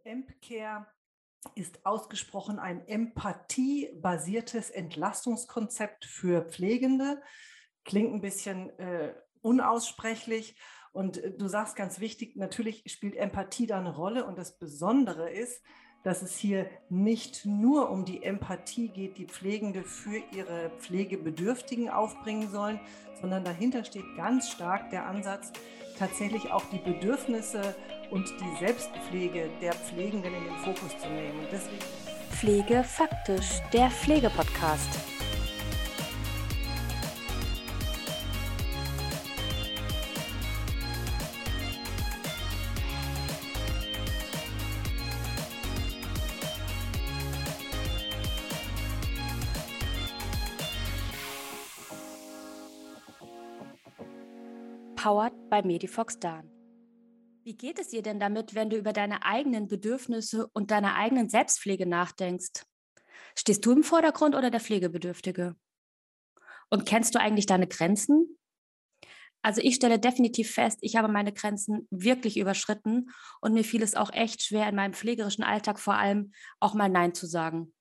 EmpCare ist ausgesprochen ein empathiebasiertes Entlastungskonzept für Pflegende. Klingt ein bisschen unaussprechlich. Und du sagst ganz wichtig, natürlich spielt Empathie da eine Rolle. Und das Besondere ist, dass es hier nicht nur um die Empathie geht, die Pflegende für ihre Pflegebedürftigen aufbringen sollen, sondern dahinter steht ganz stark der Ansatz, tatsächlich auch die Bedürfnisse und die Selbstpflege der Pflegenden in den Fokus zu nehmen. Und deswegen Pflege faktisch, der Pflegepodcast. Powered by Medifox Dan. Wie geht es dir denn damit, wenn du über deine eigenen Bedürfnisse und deine eigenen Selbstpflege nachdenkst? Stehst du im Vordergrund oder der Pflegebedürftige? Und kennst du eigentlich deine Grenzen? Also ich stelle definitiv fest, ich habe meine Grenzen wirklich überschritten und mir fiel es auch echt schwer, in meinem pflegerischen Alltag vor allem auch mal Nein zu sagen.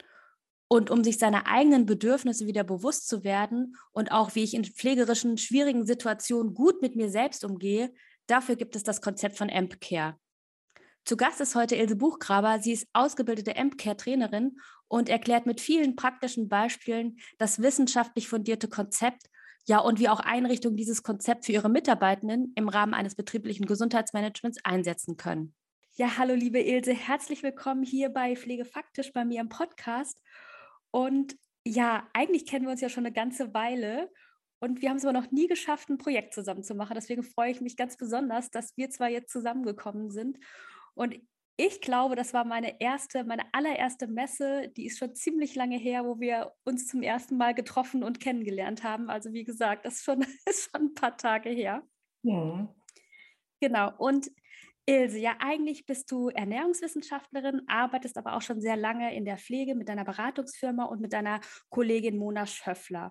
Und um sich seiner eigenen Bedürfnisse wieder bewusst zu werden und auch wie ich in pflegerischen, schwierigen Situationen gut mit mir selbst umgehe, dafür gibt es das Konzept von EmpCare. Zu Gast ist heute Ilse Buchgraber. Sie ist ausgebildete EmpCare-Trainerin und erklärt mit vielen praktischen Beispielen das wissenschaftlich fundierte Konzept, ja, und wie auch Einrichtungen dieses Konzept für ihre Mitarbeitenden im Rahmen eines betrieblichen Gesundheitsmanagements einsetzen können. Ja, hallo liebe Ilse, herzlich willkommen hier bei Pflege faktisch bei mir im Podcast. Und ja, eigentlich kennen wir uns ja schon eine ganze Weile und wir haben es aber noch nie geschafft, ein Projekt zusammen zu machen. Deswegen freue ich mich ganz besonders, dass wir zwar jetzt zusammengekommen sind. Und ich glaube, das war meine allererste Messe, die ist schon ziemlich lange her, wo wir uns zum ersten Mal getroffen und kennengelernt haben. Also wie gesagt, das ist schon ein paar Tage her. Mhm. Genau. Und Ilse, ja, eigentlich bist du Ernährungswissenschaftlerin, arbeitest aber auch schon sehr lange in der Pflege mit deiner Beratungsfirma und mit deiner Kollegin Mona Schöffler.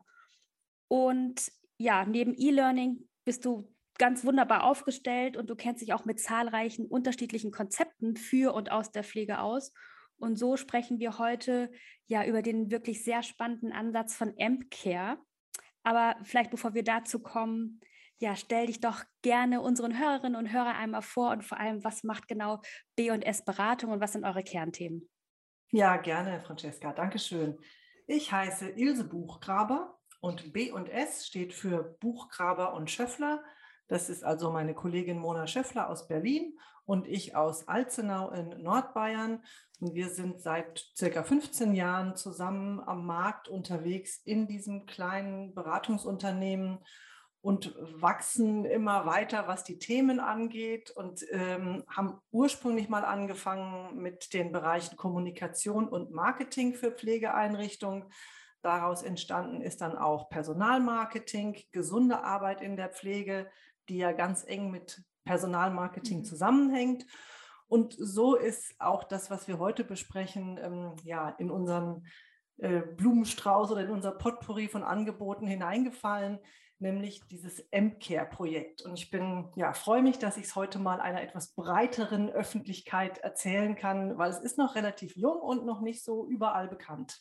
Und ja, neben E-Learning bist du ganz wunderbar aufgestellt und du kennst dich auch mit zahlreichen unterschiedlichen Konzepten für und aus der Pflege aus. Und so sprechen wir heute ja über den wirklich sehr spannenden Ansatz von EmpCare. Aber vielleicht bevor wir dazu kommen, ja, stell dich doch gerne unseren Hörerinnen und Hörern einmal vor und vor allem, was macht genau B&S Beratung und was sind eure Kernthemen? Ja, gerne, Francesca. Dankeschön. Ich heiße Ilse Buchgraber und B&S steht für Buchgraber und Schöffler. Das ist also meine Kollegin Mona Schöffler aus Berlin und ich aus Alzenau in Nordbayern. Und wir sind seit circa 15 Jahren zusammen am Markt unterwegs in diesem kleinen Beratungsunternehmen und wachsen immer weiter, was die Themen angeht und haben ursprünglich mal angefangen mit den Bereichen Kommunikation und Marketing für Pflegeeinrichtungen. Daraus entstanden ist dann auch Personalmarketing, gesunde Arbeit in der Pflege, die ja ganz eng mit Personalmarketing zusammenhängt. Und so ist auch das, was wir heute besprechen, ja, in unseren Blumenstrauß oder in unser Potpourri von Angeboten hineingefallen, nämlich dieses EmpCare-Projekt. Und ich freue mich, dass ich es heute mal einer etwas breiteren Öffentlichkeit erzählen kann, weil es ist noch relativ jung und noch nicht so überall bekannt.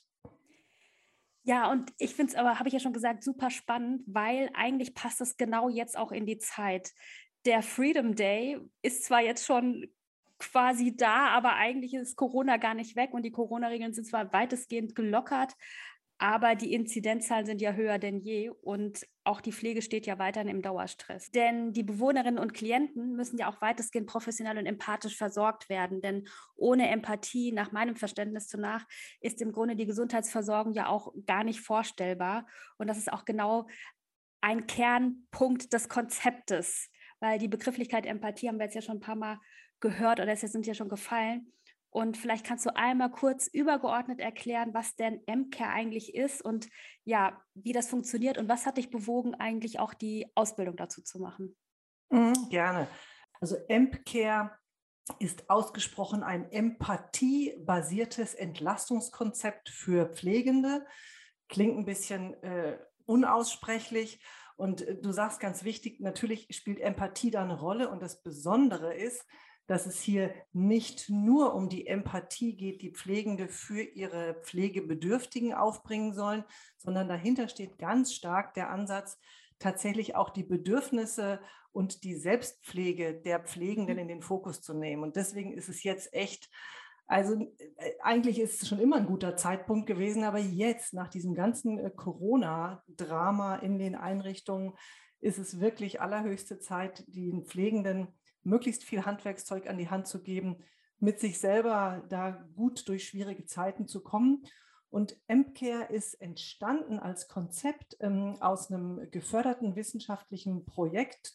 Ja, und ich finde es aber, habe ich ja schon gesagt, super spannend, weil eigentlich passt es genau jetzt auch in die Zeit. Der Freedom Day ist zwar jetzt schon quasi da, aber eigentlich ist Corona gar nicht weg und die Corona-Regeln sind zwar weitestgehend gelockert, aber die Inzidenzzahlen sind ja höher denn je und auch die Pflege steht ja weiterhin im Dauerstress. Denn die Bewohnerinnen und Klienten müssen ja auch weitestgehend professionell und empathisch versorgt werden. Denn ohne Empathie, nach meinem Verständnis nach, ist im Grunde die Gesundheitsversorgung ja auch gar nicht vorstellbar. Und das ist auch genau ein Kernpunkt des Konzeptes, weil die Begrifflichkeit Empathie haben wir jetzt ja schon ein paar Mal gehört oder es sind ja schon gefallen. Und vielleicht kannst du einmal kurz übergeordnet erklären, was denn EmpCare eigentlich ist und ja, wie das funktioniert und was hat dich bewogen, eigentlich auch die Ausbildung dazu zu machen? Gerne. Also EmpCare ist ausgesprochen ein empathiebasiertes Entlastungskonzept für Pflegende. Klingt ein bisschen unaussprechlich. Und du sagst ganz wichtig, natürlich spielt Empathie da eine Rolle. Und das Besondere ist, dass es hier nicht nur um die Empathie geht, die Pflegende für ihre Pflegebedürftigen aufbringen sollen, sondern dahinter steht ganz stark der Ansatz, tatsächlich auch die Bedürfnisse und die Selbstpflege der Pflegenden in den Fokus zu nehmen. Und deswegen ist es jetzt echt, also eigentlich ist es schon immer ein guter Zeitpunkt gewesen, aber jetzt nach diesem ganzen Corona-Drama in den Einrichtungen ist es wirklich allerhöchste Zeit, den Pflegenden möglichst viel Handwerkszeug an die Hand zu geben, mit sich selber da gut durch schwierige Zeiten zu kommen. Und EmpCare ist entstanden als Konzept aus einem geförderten wissenschaftlichen Projekt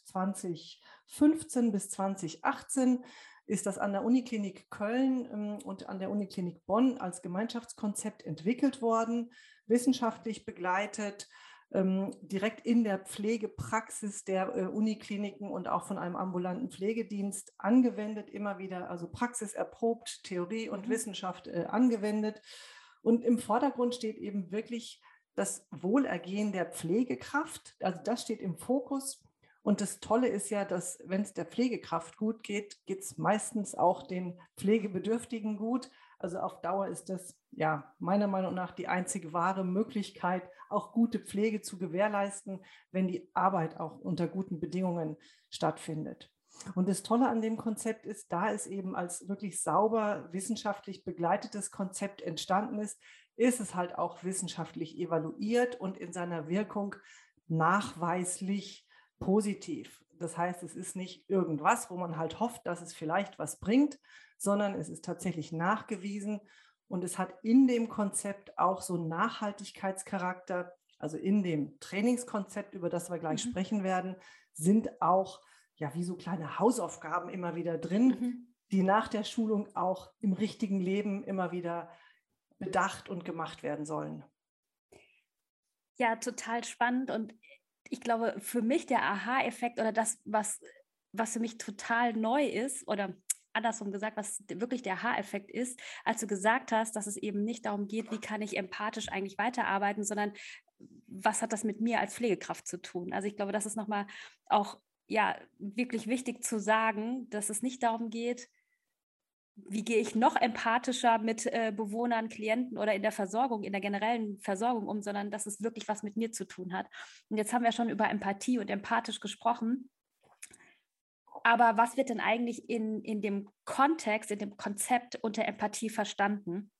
2015 bis 2018 ist das an der Uniklinik Köln und an der Uniklinik Bonn als Gemeinschaftskonzept entwickelt worden, wissenschaftlich begleitet, direkt in der Pflegepraxis der Unikliniken und auch von einem ambulanten Pflegedienst angewendet, immer wieder, also praxiserprobt, Theorie und Wissenschaft angewendet. Und im Vordergrund steht eben wirklich das Wohlergehen der Pflegekraft. Also das steht im Fokus. Und das Tolle ist ja, dass wenn es der Pflegekraft gut geht, geht es meistens auch den Pflegebedürftigen gut. Also auf Dauer ist das ja meiner Meinung nach die einzige wahre Möglichkeit, auch gute Pflege zu gewährleisten, wenn die Arbeit auch unter guten Bedingungen stattfindet. Und das Tolle an dem Konzept ist, da es eben als wirklich sauber wissenschaftlich begleitetes Konzept entstanden ist, ist es halt auch wissenschaftlich evaluiert und in seiner Wirkung nachweislich positiv. Das heißt, es ist nicht irgendwas, wo man halt hofft, dass es vielleicht was bringt, sondern es ist tatsächlich nachgewiesen und es hat in dem Konzept auch so einen Nachhaltigkeitscharakter. Also in dem Trainingskonzept, über das wir gleich sprechen werden, sind auch ja wie so kleine Hausaufgaben immer wieder drin, die nach der Schulung auch im richtigen Leben immer wieder bedacht und gemacht werden sollen. Ja, total spannend und ich glaube, für mich der Aha-Effekt oder das, was für mich total neu ist oder andersrum gesagt, was wirklich der Aha-Effekt ist, als du gesagt hast, dass es eben nicht darum geht, wie kann ich empathisch eigentlich weiterarbeiten, sondern was hat das mit mir als Pflegekraft zu tun? Also ich glaube, das ist nochmal auch ja wirklich wichtig zu sagen, dass es nicht darum geht, wie gehe ich noch empathischer mit Bewohnern, Klienten oder in der Versorgung, in der generellen Versorgung um, sondern dass es wirklich was mit mir zu tun hat. Und jetzt haben wir schon über Empathie und empathisch gesprochen. Aber was wird denn eigentlich in dem Kontext, in dem Konzept unter Empathie verstanden?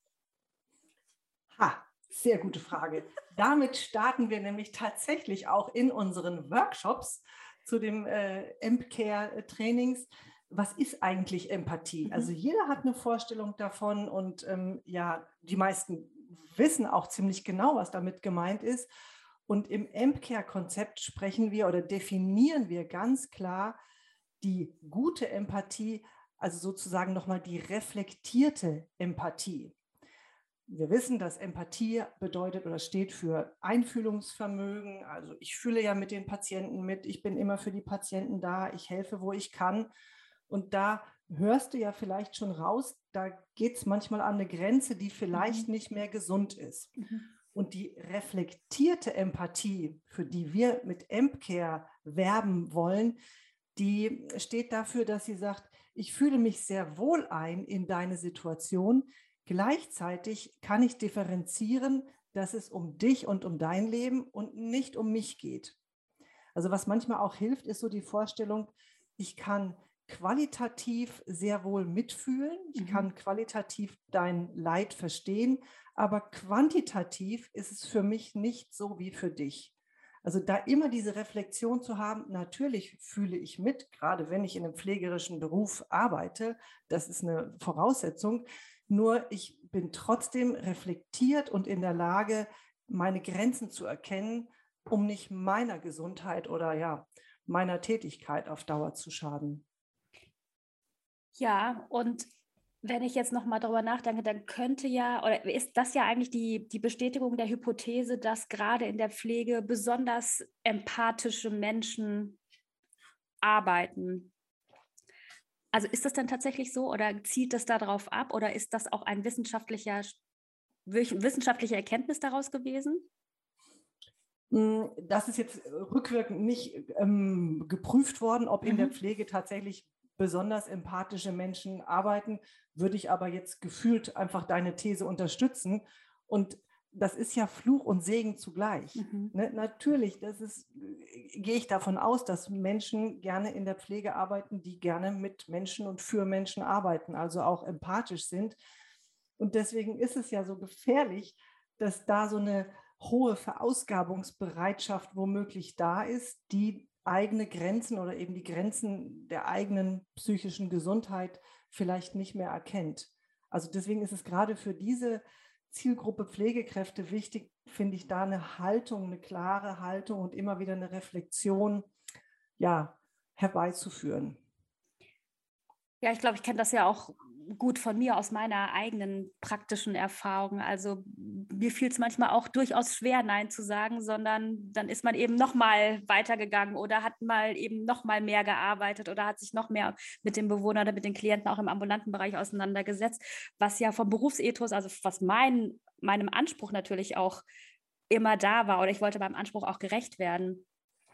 Sehr gute Frage. Damit starten wir nämlich tatsächlich auch in unseren Workshops zu dem EmpCare-Trainings. Was ist eigentlich Empathie? Also jeder hat eine Vorstellung davon und ja, die meisten wissen auch ziemlich genau, was damit gemeint ist. Und im EmpCare-Konzept sprechen wir oder definieren wir ganz klar die gute Empathie, also sozusagen nochmal die reflektierte Empathie. Wir wissen, dass Empathie bedeutet oder steht für Einfühlungsvermögen. Also ich fühle ja mit den Patienten mit, ich bin immer für die Patienten da, ich helfe, wo ich kann. Und da hörst du ja vielleicht schon raus, da geht es manchmal an eine Grenze, die vielleicht nicht mehr gesund ist. Und die reflektierte Empathie, für die wir mit EmpCare werben wollen, die steht dafür, dass sie sagt, ich fühle mich sehr wohl ein in deine Situation. Gleichzeitig kann ich differenzieren, dass es um dich und um dein Leben und nicht um mich geht. Also was manchmal auch hilft, ist so die Vorstellung, ich kann qualitativ sehr wohl mitfühlen, ich kann qualitativ dein Leid verstehen, aber quantitativ ist es für mich nicht so wie für dich. Also da immer diese Reflexion zu haben, natürlich fühle ich mit, gerade wenn ich in einem pflegerischen Beruf arbeite, das ist eine Voraussetzung, nur ich bin trotzdem reflektiert und in der Lage, meine Grenzen zu erkennen, um nicht meiner Gesundheit oder ja, meiner Tätigkeit auf Dauer zu schaden. Ja, und wenn ich jetzt nochmal darüber nachdenke, dann könnte ja, oder ist das ja eigentlich die Bestätigung der Hypothese, dass gerade in der Pflege besonders empathische Menschen arbeiten. Also ist das dann tatsächlich so oder zielt das darauf ab oder ist das auch ein wissenschaftliche Erkenntnis daraus gewesen? Das ist jetzt rückwirkend nicht geprüft worden, ob in der Pflege tatsächlich besonders empathische Menschen arbeiten, würde ich aber jetzt gefühlt einfach deine These unterstützen. Und das ist ja Fluch und Segen zugleich. Ne? Natürlich, gehe ich davon aus, dass Menschen gerne in der Pflege arbeiten, die gerne mit Menschen und für Menschen arbeiten, also auch empathisch sind. Und deswegen ist es ja so gefährlich, dass da so eine hohe Verausgabungsbereitschaft womöglich da ist, die eigene Grenzen oder eben die Grenzen der eigenen psychischen Gesundheit vielleicht nicht mehr erkennt. Also deswegen ist es gerade für diese Zielgruppe Pflegekräfte wichtig, finde ich, da eine Haltung, eine klare Haltung und immer wieder eine Reflexion, ja, herbeizuführen. Ja, ich glaube, ich kenne das ja auch gut von mir aus meiner eigenen praktischen Erfahrung. Also mir fiel es manchmal auch durchaus schwer, Nein zu sagen, sondern dann ist man eben noch mal weitergegangen oder hat mal eben noch mal mehr gearbeitet oder hat sich noch mehr mit dem Bewohner oder mit den Klienten auch im ambulanten Bereich auseinandergesetzt, was ja vom Berufsethos, also was meinem Anspruch natürlich auch immer da war, oder ich wollte meinem Anspruch auch gerecht werden.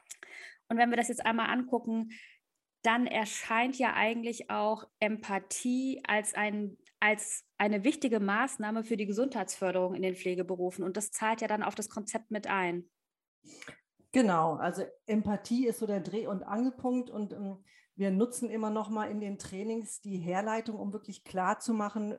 Und wenn wir das jetzt einmal angucken, dann erscheint ja eigentlich auch Empathie als eine wichtige Maßnahme für die Gesundheitsförderung in den Pflegeberufen. Und das zahlt ja dann auf das Konzept mit ein. Genau, also Empathie ist so der Dreh- und Angelpunkt und wir nutzen immer noch mal in den Trainings die Herleitung, um wirklich klar zu machen,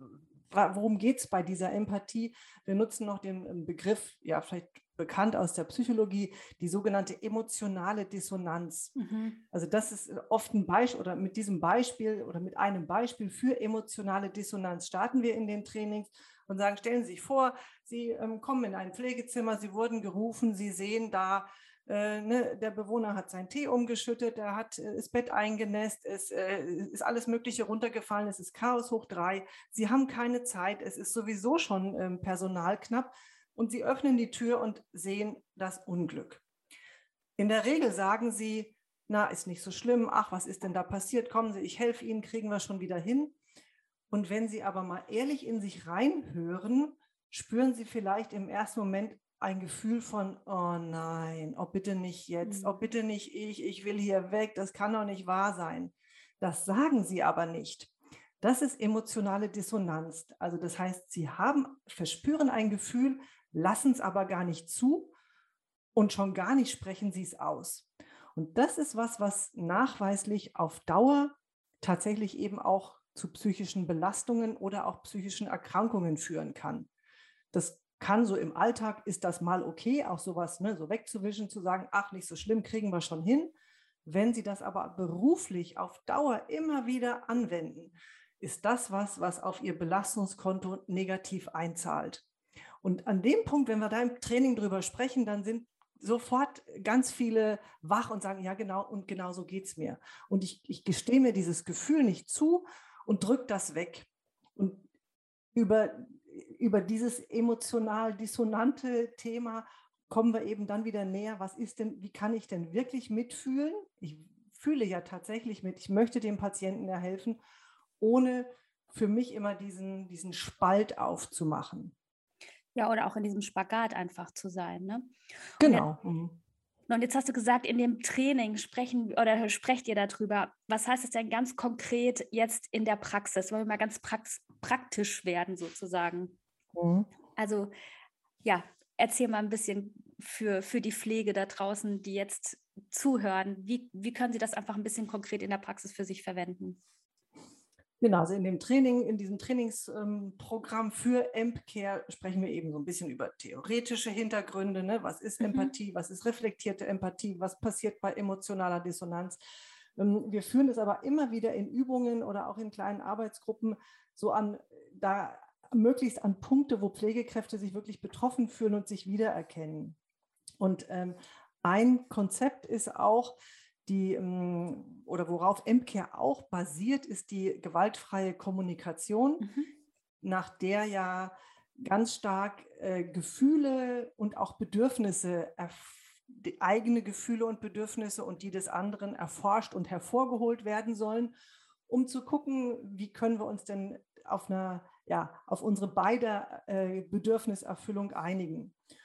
worum geht es bei dieser Empathie. Wir nutzen noch den Begriff, ja vielleicht bekannt aus der Psychologie, die sogenannte emotionale Dissonanz. Also das ist oft ein Beispiel oder mit diesem Beispiel oder mit einem Beispiel für emotionale Dissonanz starten wir in den Trainings und sagen, stellen Sie sich vor, Sie kommen in ein Pflegezimmer, Sie wurden gerufen, Sie sehen da, der Bewohner hat seinen Tee umgeschüttet, er hat das Bett eingenässt, es ist alles Mögliche runtergefallen, es ist Chaos hoch 3, Sie haben keine Zeit, es ist sowieso schon Personal knapp und Sie öffnen die Tür und sehen das Unglück. In der Regel sagen Sie, na, ist nicht so schlimm, ach, was ist denn da passiert, kommen Sie, ich helfe Ihnen, kriegen wir schon wieder hin. Und wenn Sie aber mal ehrlich in sich reinhören, spüren Sie vielleicht im ersten Moment ein Gefühl von, oh nein, oh bitte nicht jetzt, oh bitte nicht ich will hier weg, das kann doch nicht wahr sein. Das sagen Sie aber nicht. Das ist emotionale Dissonanz. Also das heißt, Sie verspüren ein Gefühl, lassen es aber gar nicht zu und schon gar nicht sprechen Sie es aus. Und das ist was nachweislich auf Dauer tatsächlich eben auch zu psychischen Belastungen oder auch psychischen Erkrankungen führen kann. Das kann so im Alltag, ist das mal okay, auch sowas, ne, so wegzuwischen, zu sagen, ach, nicht so schlimm, kriegen wir schon hin. Wenn Sie das aber beruflich auf Dauer immer wieder anwenden, ist das was auf Ihr Belastungskonto negativ einzahlt. Und an dem Punkt, wenn wir da im Training drüber sprechen, dann sind sofort ganz viele wach und sagen, ja genau, und genau so geht es mir. Und ich gestehe mir dieses Gefühl nicht zu und drücke das weg. Und über dieses emotional dissonante Thema kommen wir eben dann wieder näher, wie kann ich denn wirklich mitfühlen? Ich fühle ja tatsächlich mit, ich möchte dem Patienten ja helfen, ohne für mich immer diesen Spalt aufzumachen. Ja, oder auch in diesem Spagat einfach zu sein. Ne? Genau. Und jetzt hast du gesagt, in dem Training sprecht ihr darüber. Was heißt es denn ganz konkret jetzt in der Praxis? Wollen wir mal ganz praktisch werden sozusagen? Also ja, erzähl mal ein bisschen für die Pflege da draußen, die jetzt zuhören. Wie können sie das einfach ein bisschen konkret in der Praxis für sich verwenden? Genau, also in diesem Trainingsprogramm für EmpCare sprechen wir eben so ein bisschen über theoretische Hintergründe. Ne? Was ist Empathie? Was ist reflektierte Empathie? Was passiert bei emotionaler Dissonanz? Wir führen es aber immer wieder in Übungen oder auch in kleinen Arbeitsgruppen möglichst an Punkte, wo Pflegekräfte sich wirklich betroffen fühlen und sich wiedererkennen. Und ein Konzept ist auch, oder worauf EmpCare auch basiert, ist die gewaltfreie Kommunikation, nach der ja ganz stark Gefühle und auch Bedürfnisse, die eigene Gefühle und Bedürfnisse und die des anderen erforscht und hervorgeholt werden sollen, um zu gucken, wie können wir uns denn auf unsere beide Bedürfniserfüllung einigen.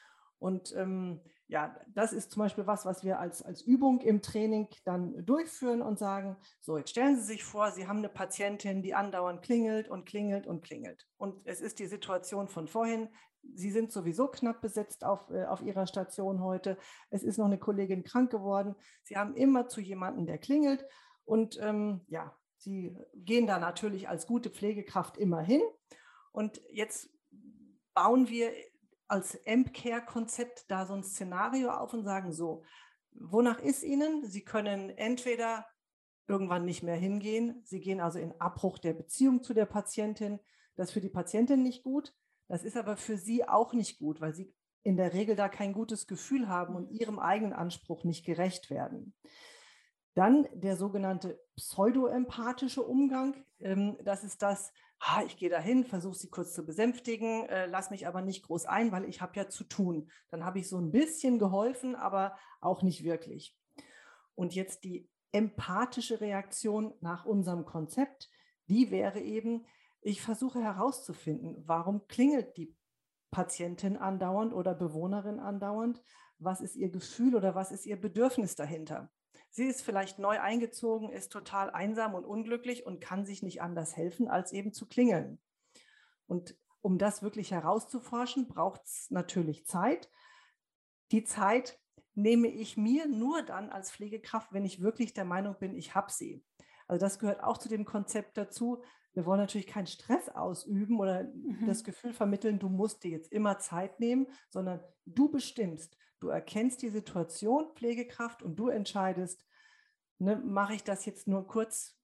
Und ja, das ist zum Beispiel was wir als Übung im Training dann durchführen und sagen, so, jetzt stellen Sie sich vor, Sie haben eine Patientin, die andauernd klingelt und klingelt und klingelt. Und es ist die Situation von vorhin. Sie sind sowieso knapp besetzt auf Ihrer Station heute. Es ist noch eine Kollegin krank geworden. Sie haben immer zu jemandem, der klingelt. Und ja, Sie gehen da natürlich als gute Pflegekraft immer hin. Und jetzt bauen wir als EMP-Care-Konzept da so ein Szenario auf und sagen so, wonach ist Ihnen? Sie können entweder irgendwann nicht mehr hingehen, Sie gehen also in Abbruch der Beziehung zu der Patientin. Das ist für die Patientin nicht gut, das ist aber für Sie auch nicht gut, weil Sie in der Regel da kein gutes Gefühl haben und Ihrem eigenen Anspruch nicht gerecht werden. Dann der sogenannte pseudoempathische Umgang. Das ist das, ich gehe dahin, versuche sie kurz zu besänftigen, lass mich aber nicht groß ein, weil ich habe ja zu tun. Dann habe ich so ein bisschen geholfen, aber auch nicht wirklich. Und jetzt die empathische Reaktion nach unserem Konzept, die wäre eben, ich versuche herauszufinden, warum klingelt die Patientin andauernd oder Bewohnerin andauernd? Was ist ihr Gefühl oder was ist ihr Bedürfnis dahinter? Sie ist vielleicht neu eingezogen, ist total einsam und unglücklich und kann sich nicht anders helfen, als eben zu klingeln. Und um das wirklich herauszuforschen, braucht es natürlich Zeit. Die Zeit nehme ich mir nur dann als Pflegekraft, wenn ich wirklich der Meinung bin, ich habe sie. Also das gehört auch zu dem Konzept dazu. Wir wollen natürlich keinen Stress ausüben oder das Gefühl vermitteln, du musst dir jetzt immer Zeit nehmen, sondern du bestimmst. Du erkennst die Situation, Pflegekraft, und du entscheidest, ne, mache ich das jetzt nur kurz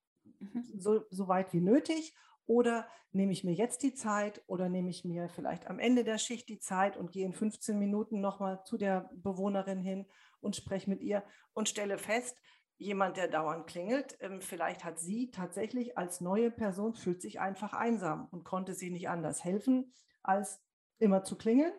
so weit wie nötig oder nehme ich mir jetzt die Zeit oder nehme ich mir vielleicht am Ende der Schicht die Zeit und gehe in 15 Minuten nochmal zu der Bewohnerin hin und spreche mit ihr und stelle fest, jemand, der dauernd klingelt, vielleicht hat sie tatsächlich als neue Person, fühlt sich einfach einsam und konnte sie nicht anders helfen, als immer zu klingeln.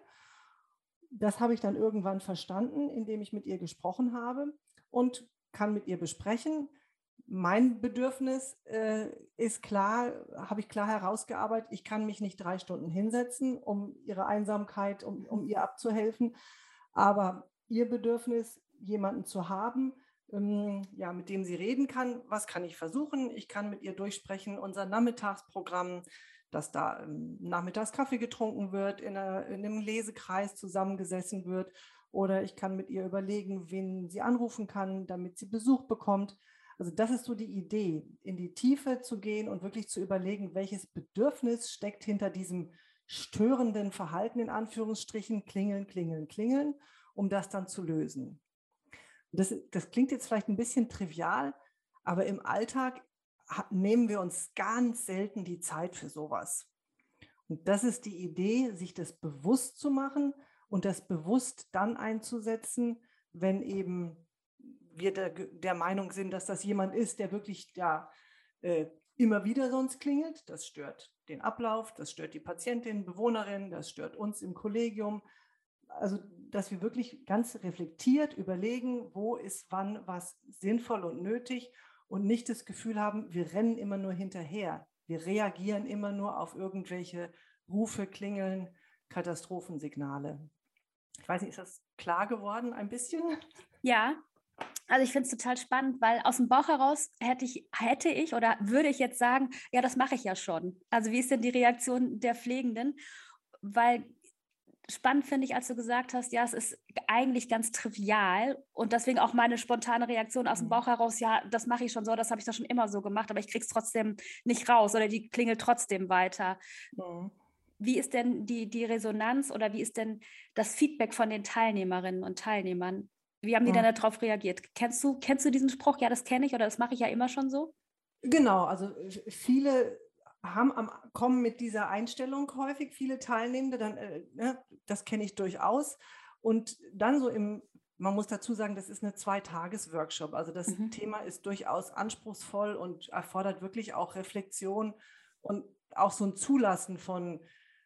Das habe ich dann irgendwann verstanden, indem ich mit ihr gesprochen habe und kann mit ihr besprechen. Mein Bedürfnis ist klar, habe ich klar herausgearbeitet. Ich kann mich nicht 3 Stunden hinsetzen, um ihre Einsamkeit, um ihr abzuhelfen. Aber ihr Bedürfnis, jemanden zu haben, ja, mit dem sie reden kann, was kann ich versuchen? Ich kann mit ihr durchsprechen, unser Nachmittagsprogramm, dass da nachmittags Kaffee getrunken wird, in einem Lesekreis zusammengesessen wird. Oder ich kann mit ihr überlegen, wen sie anrufen kann, damit sie Besuch bekommt. Also das ist so die Idee, in die Tiefe zu gehen und wirklich zu überlegen, welches Bedürfnis steckt hinter diesem störenden Verhalten, in Anführungsstrichen, klingeln, klingeln, klingeln, um das dann zu lösen. Das klingt jetzt vielleicht ein bisschen trivial, aber im Alltag nehmen wir uns ganz selten die Zeit für sowas. Und das ist die Idee, sich das bewusst zu machen und das bewusst dann einzusetzen, wenn eben wir der Meinung sind, dass das jemand ist, der wirklich immer wieder sonst klingelt. Das stört den Ablauf, das stört die Patientin, Bewohnerin, das stört uns im Kollegium. Also, dass wir wirklich ganz reflektiert überlegen, wo ist wann was sinnvoll und nötig und nicht das Gefühl haben, wir rennen immer nur hinterher. Wir reagieren immer nur auf irgendwelche Rufe, Klingeln, Katastrophensignale. Ich weiß nicht, ist das klar geworden ein bisschen? Ja, also ich finde es total spannend, weil aus dem Bauch heraus hätte ich oder würde ich jetzt sagen, ja, das mache ich ja schon. Also wie ist denn die Reaktion der Pflegenden? Weil spannend finde ich, als du gesagt hast, ja, es ist eigentlich ganz trivial und deswegen auch meine spontane Reaktion aus dem Bauch heraus, ja, das mache ich schon so, das habe ich doch schon immer so gemacht, aber ich kriege es trotzdem nicht raus oder die klingelt trotzdem weiter. Mhm. Wie ist denn die Resonanz oder wie ist denn das Feedback von den Teilnehmerinnen und Teilnehmern? Wie haben die denn darauf reagiert? Kennst du diesen Spruch? Ja, das kenne ich oder das mache ich ja immer schon so? Genau, also viele kommen mit dieser Einstellung häufig, viele Teilnehmende, dann, das kenne ich durchaus. Und dann man muss dazu sagen, das ist eine 2-Tages-Workshop. Also das Thema ist durchaus anspruchsvoll und erfordert wirklich auch Reflexion und auch so ein Zulassen von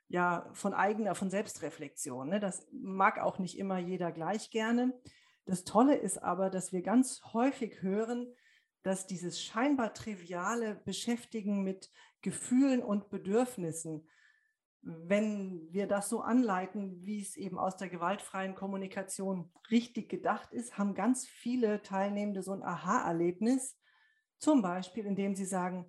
Selbstreflexion. Ne? Das mag auch nicht immer jeder gleich gerne. Das Tolle ist aber, dass wir ganz häufig hören, dass dieses scheinbar triviale Beschäftigen mit Gefühlen und Bedürfnissen wenn wir das so anleiten, wie es eben aus der gewaltfreien Kommunikation richtig gedacht ist, haben ganz viele Teilnehmende so ein Aha-Erlebnis, zum Beispiel, indem sie sagen,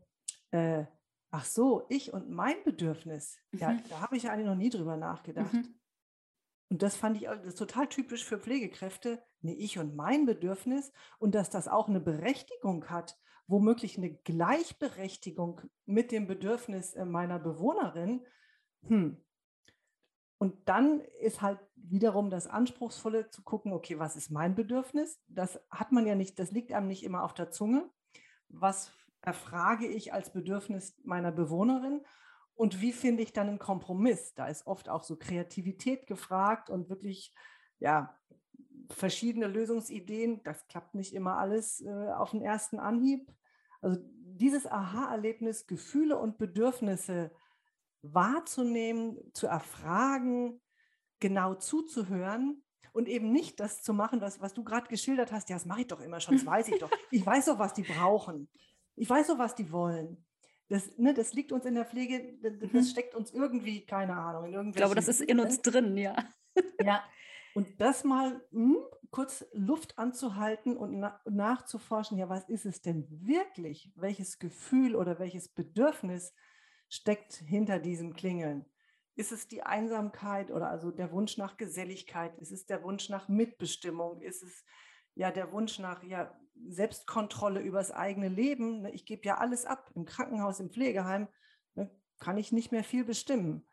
ach so, ich und mein Bedürfnis, ja, da habe ich ja eigentlich noch nie drüber nachgedacht. Und das fand ich das ist total typisch für Pflegekräfte, nee, ich und mein Bedürfnis und dass das auch eine Berechtigung hat, womöglich eine Gleichberechtigung mit dem Bedürfnis meiner Bewohnerin. Hm. Und dann ist halt wiederum das Anspruchsvolle zu gucken, okay, was ist mein Bedürfnis? Das hat man ja nicht, das liegt einem nicht immer auf der Zunge. Was erfrage ich als Bedürfnis meiner Bewohnerin? Und wie finde ich dann einen Kompromiss? Da ist oft auch so Kreativität gefragt und wirklich, ja, verschiedene Lösungsideen. Das klappt nicht immer alles auf den ersten Anhieb. Also dieses Aha-Erlebnis, Gefühle und Bedürfnisse wahrzunehmen, zu erfragen, genau zuzuhören und eben nicht das zu machen, was du gerade geschildert hast. Ja, das mache ich doch immer schon, das weiß ich doch. Ich weiß doch, was die brauchen. Ich weiß doch, was die wollen. Das liegt uns in der Pflege, das steckt uns irgendwie, keine Ahnung, in irgendwelchen... Ich glaube, das ist in uns drin, ja. Ja, und das mal kurz Luft anzuhalten und nachzuforschen, ja, was ist es denn wirklich? Welches Gefühl oder welches Bedürfnis steckt hinter diesem Klingeln? Ist es die Einsamkeit oder also der Wunsch nach Geselligkeit? Ist es der Wunsch nach Mitbestimmung? Ist es ja der Wunsch nach Selbstkontrolle über das eigene Leben? Ne, ich gebe ja alles ab. Im Krankenhaus, im Pflegeheim, ne, kann ich nicht mehr viel bestimmen.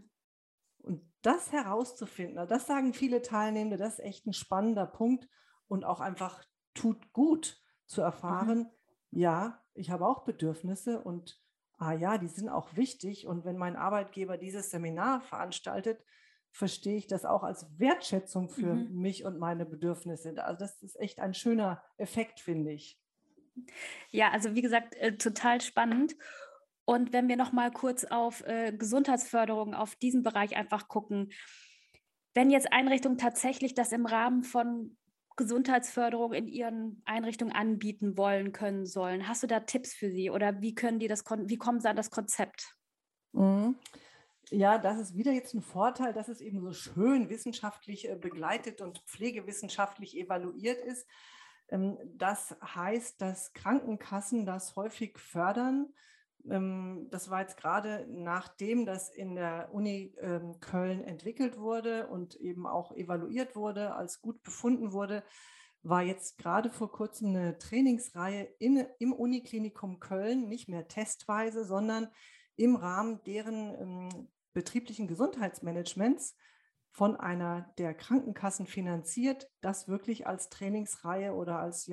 Und das herauszufinden, das sagen viele Teilnehmende, das ist echt ein spannender Punkt und auch einfach tut gut zu erfahren, ja, ich habe auch Bedürfnisse und ja, die sind auch wichtig. Und wenn mein Arbeitgeber dieses Seminar veranstaltet, verstehe ich das auch als Wertschätzung für mich und meine Bedürfnisse. Also das ist echt ein schöner Effekt, finde ich. Ja, also wie gesagt, total spannend. Und wenn wir noch mal kurz auf Gesundheitsförderung, auf diesen Bereich einfach gucken, wenn jetzt Einrichtungen tatsächlich das im Rahmen von Gesundheitsförderung in ihren Einrichtungen anbieten wollen, können, sollen, hast du da Tipps für sie oder wie kommen sie an das Konzept? Ja, das ist wieder jetzt ein Vorteil, dass es eben so schön wissenschaftlich begleitet und pflegewissenschaftlich evaluiert ist. Das heißt, dass Krankenkassen das häufig fördern. Das war jetzt gerade nachdem das in der Uni Köln entwickelt wurde und eben auch evaluiert wurde, als gut befunden wurde, war jetzt gerade vor kurzem eine Trainingsreihe im Uniklinikum Köln, nicht mehr testweise, sondern im Rahmen deren betrieblichen Gesundheitsmanagements von einer der Krankenkassen finanziert, das wirklich als Trainingsreihe oder als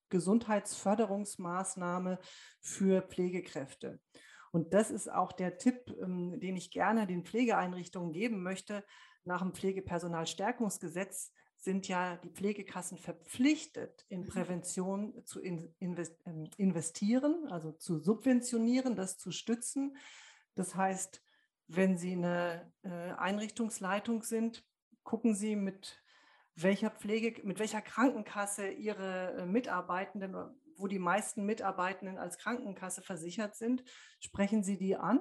Gesundheitsförderungsmaßnahme für Pflegekräfte. Und das ist auch der Tipp, den ich gerne den Pflegeeinrichtungen geben möchte. Nach dem Pflegepersonalstärkungsgesetz sind ja die Pflegekassen verpflichtet, in Prävention zu investieren, also zu subventionieren, das zu stützen. Das heißt, wenn Sie eine Einrichtungsleitung sind, gucken Sie, mit welcher Krankenkasse Ihre Mitarbeitenden, wo die meisten Mitarbeitenden als Krankenkasse versichert sind, sprechen Sie die an,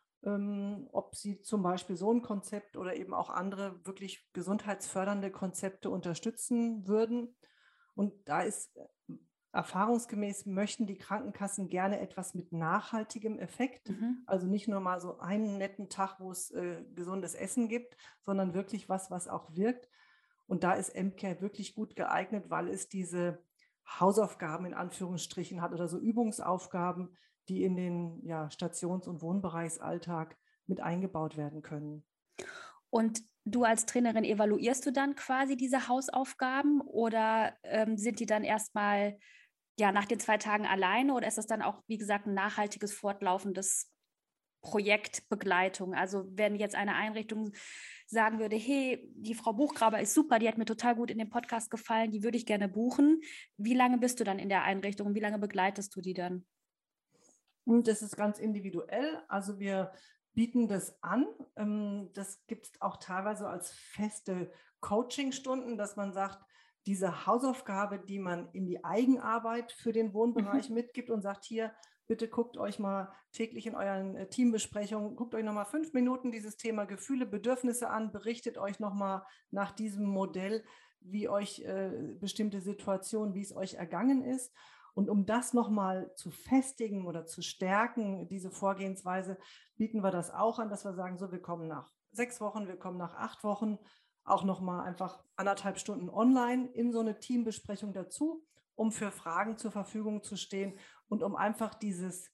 ob sie zum Beispiel so ein Konzept oder eben auch andere wirklich gesundheitsfördernde Konzepte unterstützen würden. Und da ist erfahrungsgemäß möchten die Krankenkassen gerne etwas mit nachhaltigem Effekt. Also nicht nur mal so einen netten Tag, wo es gesundes Essen gibt, sondern wirklich was auch wirkt. Und da ist MCare wirklich gut geeignet, weil es diese Hausaufgaben in Anführungsstrichen hat oder so Übungsaufgaben, die in den Stations- und Wohnbereichsalltag mit eingebaut werden können. Und du als Trainerin, evaluierst du dann quasi diese Hausaufgaben oder sind die dann erstmal nach den 2 Tagen alleine oder ist das dann auch, wie gesagt, ein nachhaltiges, fortlaufendes Projektbegleitung? Also wenn jetzt eine Einrichtung sagen würde, hey, die Frau Buchgraber ist super, die hat mir total gut in dem Podcast gefallen, die würde ich gerne buchen. Wie lange bist du dann in der Einrichtung und wie lange begleitest du die dann? Und das ist ganz individuell. Also wir bieten das an. Das gibt es auch teilweise als feste Coachingstunden, dass man sagt, diese Hausaufgabe, die man in die Eigenarbeit für den Wohnbereich mitgibt und sagt, hier, bitte guckt euch mal täglich in euren Teambesprechungen, guckt euch nochmal 5 Minuten dieses Thema Gefühle, Bedürfnisse an, berichtet euch nochmal nach diesem Modell, wie euch bestimmte Situationen, wie es euch ergangen ist. Und um das nochmal zu festigen oder zu stärken, diese Vorgehensweise, bieten wir das auch an, dass wir sagen, so, wir kommen nach 6 Wochen, wir kommen nach 8 Wochen, auch nochmal einfach 1,5 Stunden online in so eine Teambesprechung dazu, um für Fragen zur Verfügung zu stehen und um einfach dieses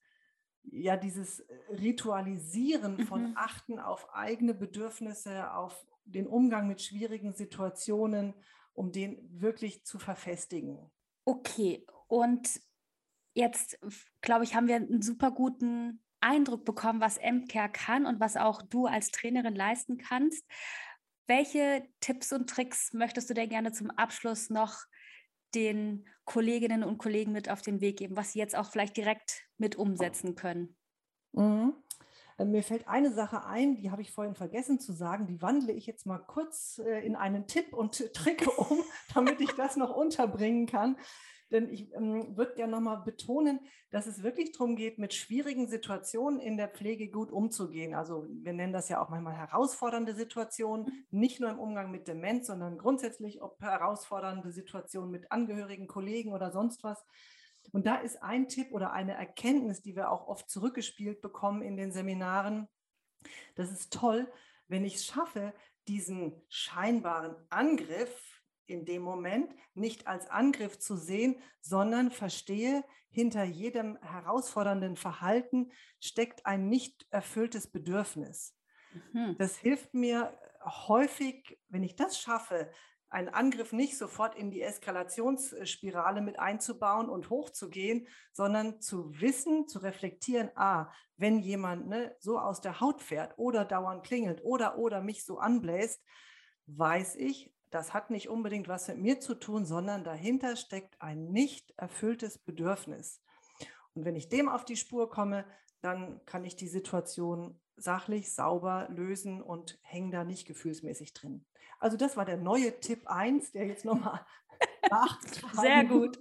Ritualisieren von Achten auf eigene Bedürfnisse, auf den Umgang mit schwierigen Situationen, um den wirklich zu verfestigen. Okay, und jetzt, glaube ich, haben wir einen super guten Eindruck bekommen, was MCare kann und was auch du als Trainerin leisten kannst. Welche Tipps und Tricks möchtest du denn gerne zum Abschluss noch den Kolleginnen und Kollegen mit auf den Weg geben, was sie jetzt auch vielleicht direkt mit umsetzen können? Mhm. Mir fällt eine Sache ein, die habe ich vorhin vergessen zu sagen, die wandle ich jetzt mal kurz in einen Tipp und Trick um, damit ich das noch unterbringen kann. Denn ich würde gerne nochmal betonen, dass es wirklich darum geht, mit schwierigen Situationen in der Pflege gut umzugehen. Also wir nennen das ja auch manchmal herausfordernde Situationen, nicht nur im Umgang mit Demenz, sondern grundsätzlich ob herausfordernde Situationen mit Angehörigen, Kollegen oder sonst was. Und da ist ein Tipp oder eine Erkenntnis, die wir auch oft zurückgespielt bekommen in den Seminaren. Das ist toll, wenn ich es schaffe, diesen scheinbaren Angriff in dem Moment nicht als Angriff zu sehen, sondern verstehe, hinter jedem herausfordernden Verhalten steckt ein nicht erfülltes Bedürfnis. Das hilft mir häufig, wenn ich das schaffe, einen Angriff nicht sofort in die Eskalationsspirale mit einzubauen und hochzugehen, sondern zu wissen, zu reflektieren, wenn jemand so aus der Haut fährt oder dauernd klingelt oder mich so anbläst, weiß ich, das hat nicht unbedingt was mit mir zu tun, sondern dahinter steckt ein nicht erfülltes Bedürfnis. Und wenn ich dem auf die Spur komme, dann kann ich die Situation sachlich, sauber lösen und hänge da nicht gefühlsmäßig drin. Also das war der neue Tipp 1, der jetzt nochmal nachgetragen Sehr gut.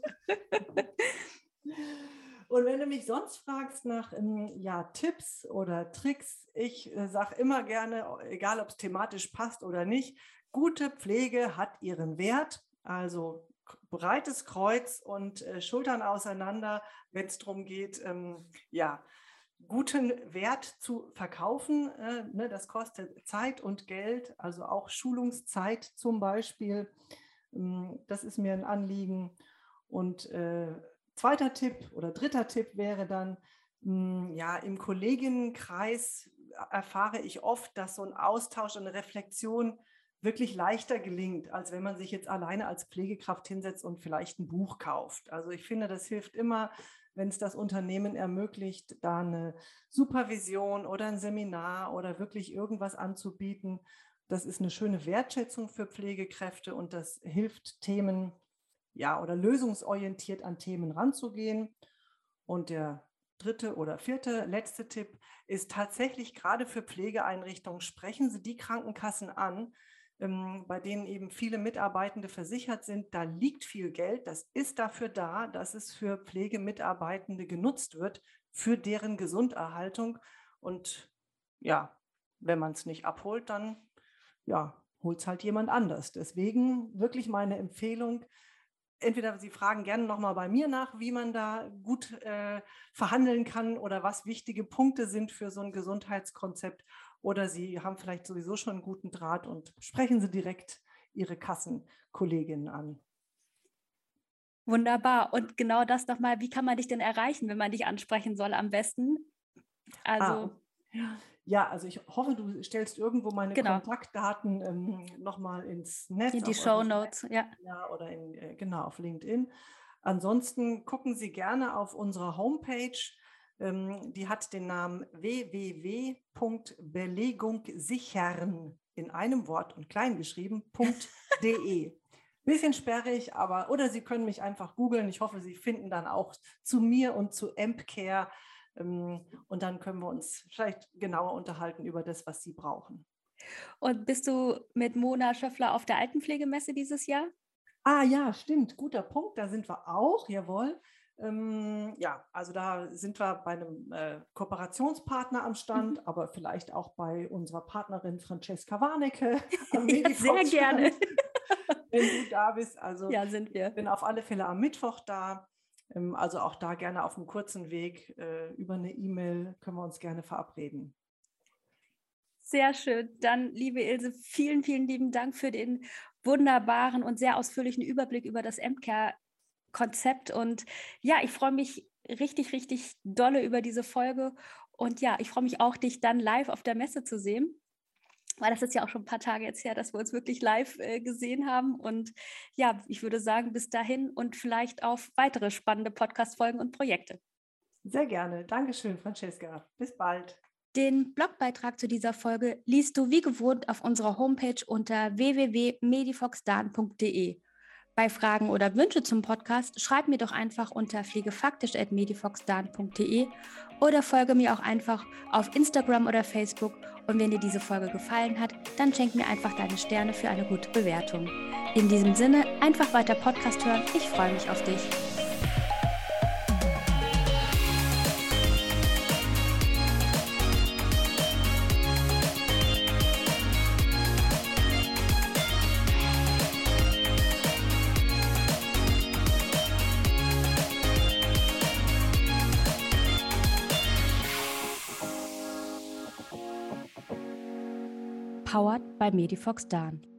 Und wenn du mich sonst fragst nach Tipps oder Tricks, ich sage immer gerne, egal ob es thematisch passt oder nicht, gute Pflege hat ihren Wert. Also breites Kreuz und Schultern auseinander, wenn es darum geht, guten Wert zu verkaufen. Das kostet Zeit und Geld, also auch Schulungszeit zum Beispiel. Das ist mir ein Anliegen. Und zweiter Tipp oder dritter Tipp wäre dann, im Kolleginnenkreis erfahre ich oft, dass so ein Austausch und eine Reflexion wirklich leichter gelingt, als wenn man sich jetzt alleine als Pflegekraft hinsetzt und vielleicht ein Buch kauft. Also ich finde, das hilft immer, wenn es das Unternehmen ermöglicht, da eine Supervision oder ein Seminar oder wirklich irgendwas anzubieten. Das ist eine schöne Wertschätzung für Pflegekräfte und das hilft Themen, oder lösungsorientiert an Themen ranzugehen. Und der dritte oder vierte, letzte Tipp ist tatsächlich gerade für Pflegeeinrichtungen, sprechen Sie die Krankenkassen an, bei denen eben viele Mitarbeitende versichert sind. Da liegt viel Geld, das ist dafür da, dass es für Pflegemitarbeitende genutzt wird, für deren Gesunderhaltung. Und ja, wenn man es nicht abholt, dann holt es halt jemand anders. Deswegen wirklich meine Empfehlung, entweder Sie fragen gerne nochmal bei mir nach, wie man da gut verhandeln kann oder was wichtige Punkte sind für so ein Gesundheitskonzept, oder Sie haben vielleicht sowieso schon einen guten Draht und sprechen Sie direkt Ihre Kassenkolleginnen an. Wunderbar. Und genau das nochmal, wie kann man dich denn erreichen, wenn man dich ansprechen soll am besten? Also also ich hoffe, du stellst irgendwo meine Kontaktdaten nochmal ins Netz. In die Shownotes, ja. Oder auf LinkedIn. Ansonsten gucken Sie gerne auf unserer Homepage. Die hat den Namen www.belegungsichern in einem Wort und klein geschrieben.de. Bisschen sperrig, oder Sie können mich einfach googeln. Ich hoffe, Sie finden dann auch zu mir und zu MCare. Und dann können wir uns vielleicht genauer unterhalten über das, was Sie brauchen. Und bist du mit Mona Schöffler auf der Altenpflegemesse dieses Jahr? Ja, stimmt. Guter Punkt. Da sind wir auch. Jawohl. Ja, also da sind wir bei einem Kooperationspartner am Stand, aber vielleicht auch bei unserer Partnerin Francesca Warnecke am Ja, sehr gerne. wenn du da bist. Also Ja, sind wir. ich bin auf alle Fälle am Mittwoch da. Also auch da gerne auf einem kurzen Weg über eine E-Mail können wir uns gerne verabreden. Sehr schön. Dann, liebe Ilse, vielen, vielen lieben Dank für den wunderbaren und sehr ausführlichen Überblick über das MCare-Konzept. Und ja, ich freue mich richtig, richtig dolle über diese Folge. Und ja, ich freue mich auch, dich dann live auf der Messe zu sehen. Weil das ist ja auch schon ein paar Tage jetzt her, dass wir uns wirklich live gesehen haben. Und ja, ich würde sagen, bis dahin und vielleicht auf weitere spannende Podcast-Folgen und Projekte. Sehr gerne. Dankeschön, Francesca. Bis bald. Den Blogbeitrag zu dieser Folge liest du wie gewohnt auf unserer Homepage unter www.medifoxdan.de. Bei Fragen oder Wünsche zum Podcast schreib mir doch einfach unter pflegefaktisch@medifoxdan.de oder folge mir auch einfach auf Instagram oder Facebook. Und wenn dir diese Folge gefallen hat, dann schenk mir einfach deine Sterne für eine gute Bewertung. In diesem Sinne, einfach weiter Podcast hören. Ich freue mich auf dich. Powered by Medifox Dan.